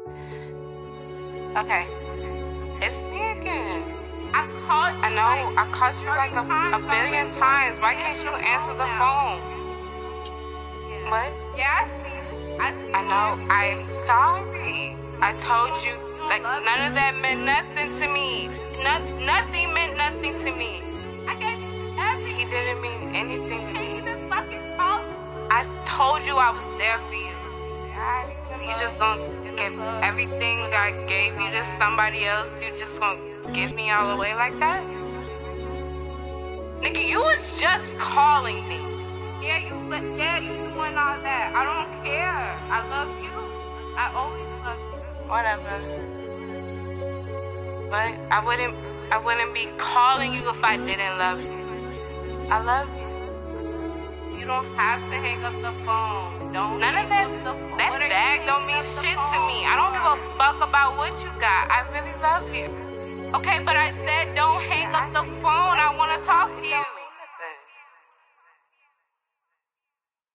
Okay. It's me again. I know, I called you like a billion times. Why can't you answer the phone? What? Yeah, I know. I'm sorry. I told you, like, none of that meant nothing to me. Nothing meant nothing to me. I gave you everything. He didn't mean anything to me. Can't even fucking talk. I told you I was there for you. So you just gonna give everything I gave you to somebody else? You just gonna give me all away like that? Nigga, you was just calling me. Yeah, you doing all that. I don't care. I love you. I always love you. Whatever. But I wouldn't be calling you if I didn't love you. I love you. You don't have to hang up the phone. None of that bag don't mean shit to me. I don't give a fuck about what you got. I really love you. Okay, but I said don't hang up the phone.